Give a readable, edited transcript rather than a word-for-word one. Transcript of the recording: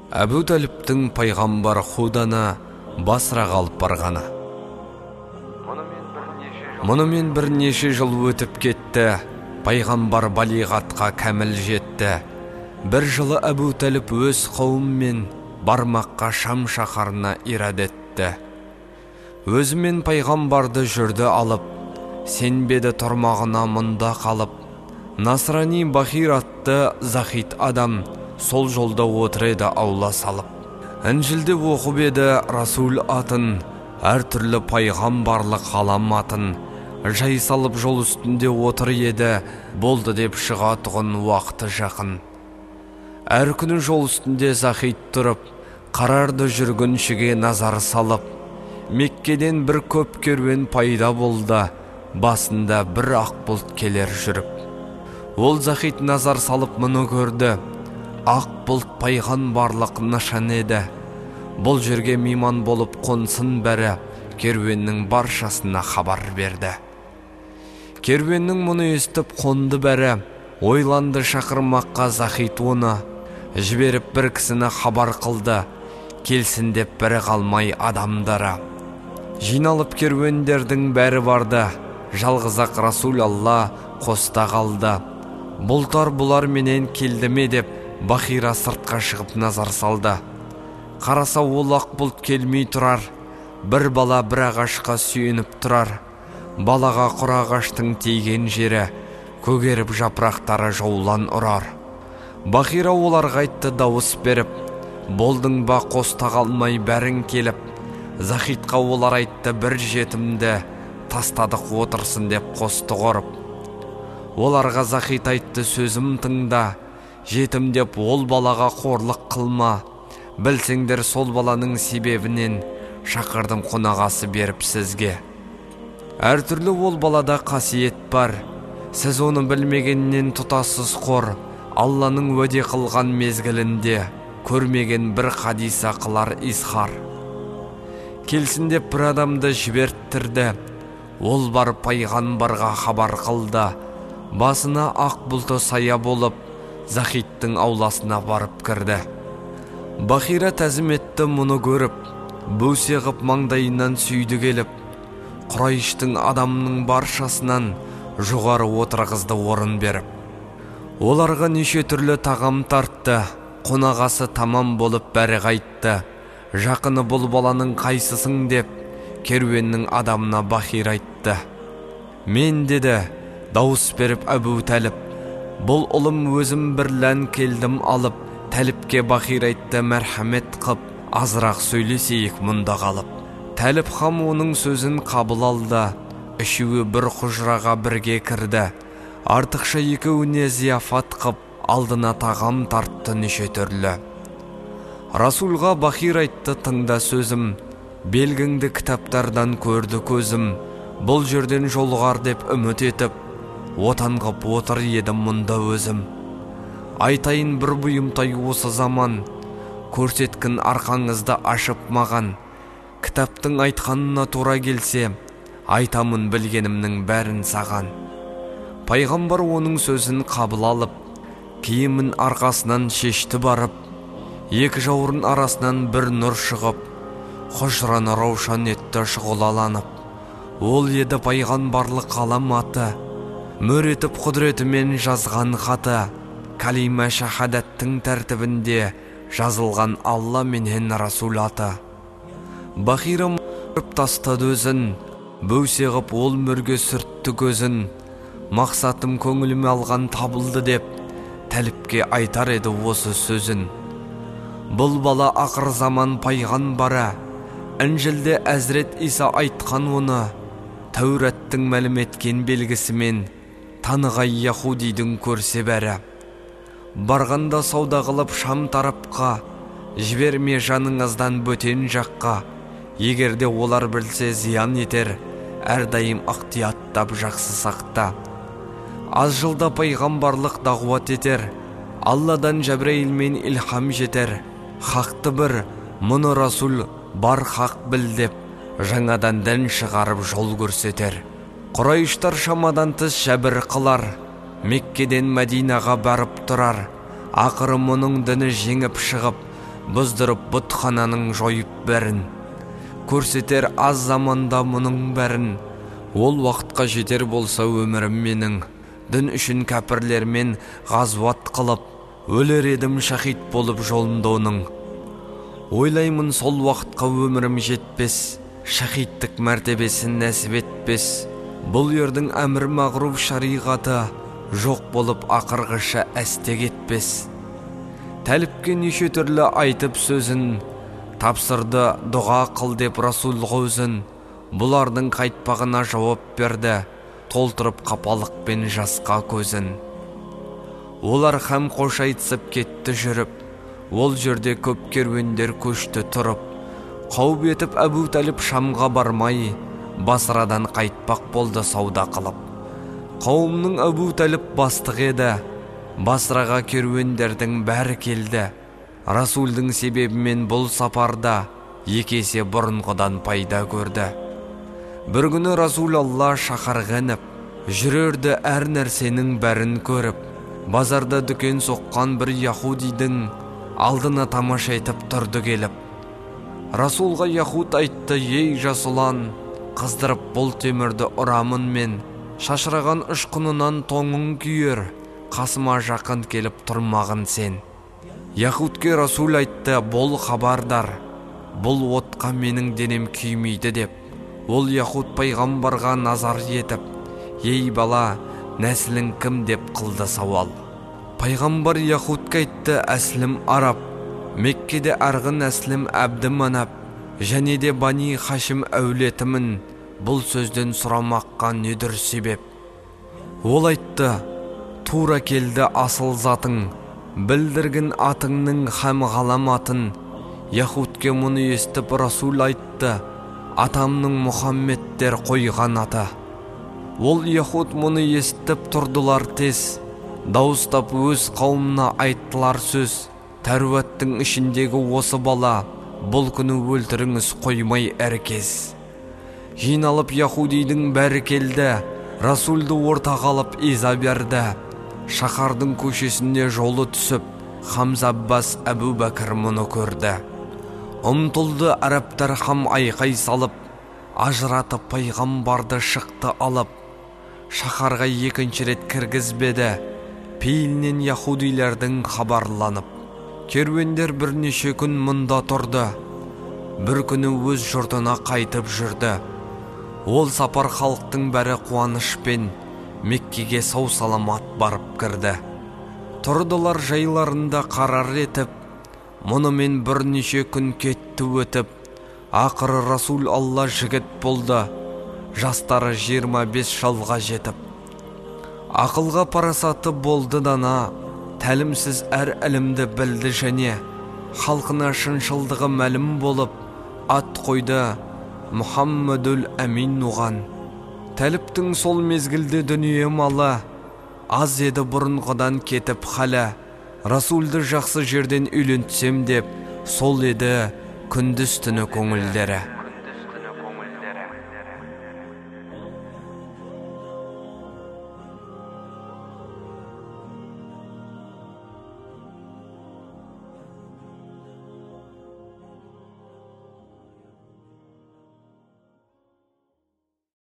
Әбу Талиптің пайғамбар Худаны Басраға алып барғаны. Мұнымен бірнеше жыл өтіп кетті. Пайғамбар балиғатқа кәміл жетті. Бір жылы Әбу Талип өз қауыммен бармаққа Шам шаһарына ирад етті. Өзімен пайғамбарды жүрді алып, сенбеді тұрмағына мұнда қалып. Насрани Бахир атты захит адам сол жолда отыр еді аула салып. Інжілде оқып еді Расул атын, әртүрлі пайғамбарлық ғаламатын. Жай салып жол үстінде отыр еді, болды деп шығатұғын уақыты жақын. Әр күні жол үстінде захит тұрып, қарарды жүргіншіге назар салып. Меккеден бір көп керуен пайда болды, басында бір ақ бұлт келер жүріп. Ол захит назар салып мұны көрді, ақ бұлт пайғамбарлық нышан еді. Бұл жерге мейман болып қонсын бәрі, керуеннің баршасына хабар берді. Керуеннің мұны естіп қонды бәрі, ойланды шақырмаққа захит оны. Жіберіп бір кісіні хабар қылды, келсін деп бірі қалмай адамдары. Жиналып керуендердің бәрі барды, жалғыз-ақ Расул Алла қоста қалды. Бұлтар бұлар менен келді ме деп, Бахира сыртқа шығып назар салды. Қараса ол ақ бұлт келмей тұрар, бір бала бір ағашқа сүйеніп тұрар. Балаға құр ағаштың тиген жері, көгеріп жапырақтары жаулан ұрар. Бахира оларға айтты дауыс беріп, болдың ба қоста қалмай бәрің келіп. Захитқа олар айтты бір жетімді, тастадық отырсын деп қосты қорып. Оларға захит айтты сөзім тыңда, жетім деп ол балаға қорлық қылма. Білсеңдер сол баланың себебінен шақырдым қонағасы беріп сізге. Әртүрлі ол балада қасиет бар, сіз оны білмегеннен тұтасыз қор. Алланың уәде қылған мезгілінде көрмеген бір хадиса қылар изхар. Келсін деп бір адамды жіберттірді, ол бар пайғамбарға хабар қылды. Басына ақ бұлты сая болып, захиттің ауласына барып кірді. Бахира тәзім етті мұны көріп, бөсе ғып маңдайынан сүйді келіп. Құрайыштың адамның баршасынан жоғары отырғызды орын беріп. Оларға неше түрлі тағам тартты, қонағасы тамам болып бәрі қайтты. Жақыны бұл баланың қайсысың деп, керуеннің адамына Бахир айтты. Мен деді, дауыс беріп Әбу Талип, бұл ұлым өзім бірлән келдім алып. Талипке Бахир айтты мәрхәмет қып, азырақ сөйлесейік мұнда қалып. Талип хам оның сөзін қабыл алды, үшеуі бір құжыраға бірге кірді. Артықша екеуіне зияфат қып, алдына тағам тартты неше түрлі. Расулға Бахир айтты тыңда сөзім, белгіңді кітаптардан көрді көзім. Бұл жерден жолғар деп үміт етіп, отан қып отыр едім мұнда өзім. Айтайын бір бұйымтай осы заман, көрсеткін арқаңызды ашып маған. Кітаптың айтқанына тура келсе, айтамын білгенімнің бәрін саған. Пайғамбар оның сөзін қабыл алып, киімін арқасынан шешті барып. Екі жауырын арасынан бір нұр шығып, құжыраны раушан етті шұғылаланып. Ол еді пайғамбарлық ғаламаты, мөр етіп құдіретімен жазған хаты. Калима шахадаттың тәртібінде жазылған Алла менен Расул аты. Бахира мұрып тастады өзін, бөсе ғып ол мөрге сүртті көзін. Мақсатым көңіліме алған табылды деп, Талипке айтар еді осы сөзін. Бұл бала ақыр заман пайғамбары, Інжілде Әзірет Иса айтқан оны. Тәураттың мәлім еткен белгісімен, танығай Яхудидің көрсе бәрі. Барғанда сауда қылып Шам тарапқа, жіберме жаныңыздан бөтен жаққа. Егерде олар білсе зиян етер, әрдайым ықтияттап жақсы сақта. Аз жылда пайғамбарлық дағуат етер, Алладан Жәбірейілмен илхам жетер. Хақты бір, мұны Расул бар хақ біл деп, жаңадан дін шығарып жол көрсетер. Құрайыштар шамадан тыс жәбір қылар, Меккеден Мәдинаға барып тұрар. Ақыры мұның діні жеңіп шығып, бұздырып бұтхананың жойып бәрін. Көрсетер аз заманда мұның бәрін. Ол уақытқа жетер болса өмірім менің, дін үшін кәпірлермен ғазват қылып, өлер едім шахид болып жолында оның. Ойлаймын сол уақытқа өмірім жетпес, шахидтік мәртебесін нәсіп етпес. Бұл ердің әмір мағруф шариғаты жоқ болып ақырғыша әстек етпес. Тәліпке неше түрлі айтып сөзін, тапсырды дұға қыл деп Расулға өзін. Бұлардың қайтпағына жауап берді, толтырып қапалықпен жасқа көзін. Олар һәм қош айтысып кетті жүріп, ол жерде көп керуендер көшті тұрып. Қауіп етіп Әбу Тәліп Шамға бармай, Басрадан қайтпақ болды сауда қылып. Қауымның Әбу Тәліп бастық еді, Басраға керуендердің бәрі келді. Расулдың себебімен бұл сапарда екі есе бұрынғыдан пайда көрді. Бір күні Расул Алла шақарға ініп, жүрерді әр нәрсенің бәрін көріп, базарда дүкен соққан бір яһудидің алдына тамаша етіп тұрды келіп. Расулға яһуд айтты: ей жасұлан, қыздырып бұл темірді ұрамын мен, шашыраған ұшқынынан тоңың күйер, қасыма жақын келіп тұрмағын сен. Яһудке Расул айтты: бол хабардар, бұл отқа менің денем күймейді деп. Ол яһуд пайғамбарға назар етіп: ей бала, нәсілің кім деп қылды сауал. Пайғамбар яһудқа айтты: әслім араб, Меккеде арғын әслім әбді манап, және де Бани Хашим әулетімін. Бұл сөзден сұрамаққа недір себеп? Ол айтты: тура келді асыл затың, білдіргін атыңның һәм ғаламатын. Яһудке мұны естіп Расул айтты: атамның Мұхаммедтер қойған аты. Ол яһуд мұны естіп тұрдылар тез, дауыстап өз қауымына айттылар сөз: тәруаттың ішіндегі осы бала, бұл күні өлтіріңіз қоймай әркез. Жиналып яһудидің бәрі келді, Расулды ортаға алып иза берді. Шаһардың көшесінде жолы түсіп, Хамза Аббас Әбу Бәкір мұны көрді. Ұмтылды арабтар һәм айқай салып, ажыратып пайғамбарды шықты алып. Шаһарға екінші рет кіргізбеді, пейілінен яһудилердің хабарланып. Керуендер бірнеше күн мұнда тұрды, бір күні өз жұртына қайтып жүрді. Ол сапар халықтың бәрі қуанышпен Меккеге сау саламат барып кірді. Тұрдылар жайларында қарар етіп, мұнымен бірнеше күн кетті өтіп. Ақыры Расул Алла жігіт болды, жастары 25 жылға жетіп. Ақылға парасаты болды дана, тәлімсіз әр ілімді білді және халқына шыншылдығы мәлім болып, ат қойды Мұхаммедул Әмин оған. Тәліптің сол мезгілде дүние малы аз еді бұрынғыдан кетіп халі. Расулды жақсы жерден үйлентсем деп, сол еді күндіз түні көңілдері.